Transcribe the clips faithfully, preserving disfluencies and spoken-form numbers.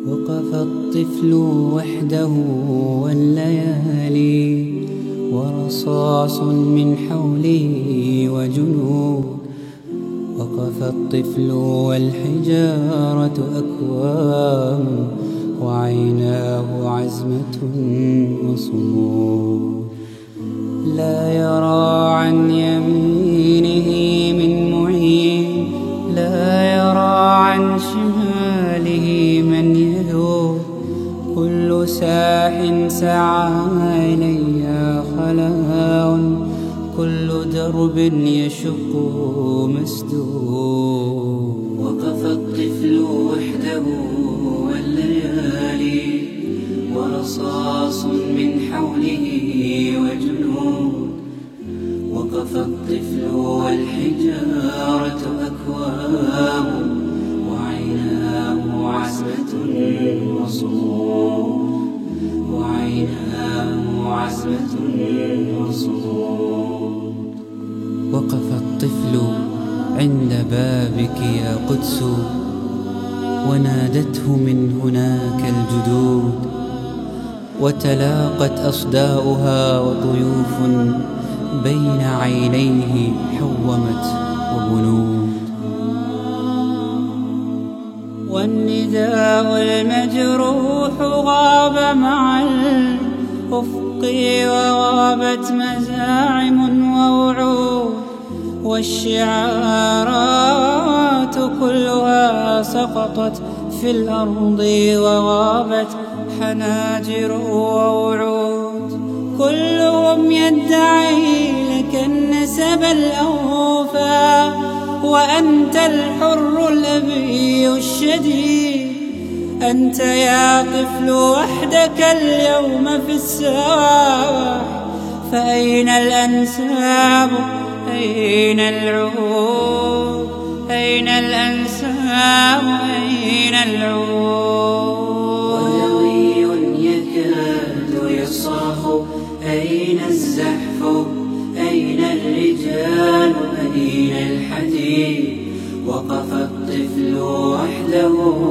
وقف الطفل وحده والليالي ورصاص من حوله وجنود. وقف الطفل والحجارة أكوام وعيناه عزمة وصمود. لا يرى عن يمينه من معين، لا يرى عن شماله من يذوب. كل ساح سعى إليها خلاء، كل درب يشق مسدود. وقف الطفل وحده والليالي ورصاص من حوله وجنود. وقف الطفل والحجارة أكوام وعيناه عزمة وصمود. وعيناه عزمة وصمود. وقف الطفل عند بابك يا قدس، ونادته من هناك الجدود. وتلاقت أصداؤها وطيوف بين عينيه حومت وبنود. والنداء المجروح غاب مع الأفق، وغابت مزاعم ووعود. والشعارات كلها سقطت في الأرض، وغابت حناجر ووعود. كلهم يدعي لك النسب الأوفى، وأنت الحر الأبي الشديد. أنت يا طفل وحدك اليوم في الساح، فأين الأنساب؟ أين العهود؟ أين الأنساب؟ أين العهود؟ ودوي يكاد يصرخ: أين الزحف؟ أين الرجال؟ أين الحديد؟ وقف الطفل وحده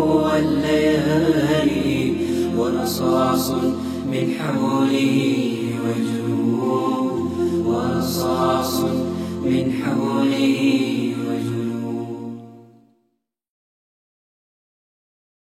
والليالي ورصاص من حوله وجنود. ورصاص من حوله وجنود.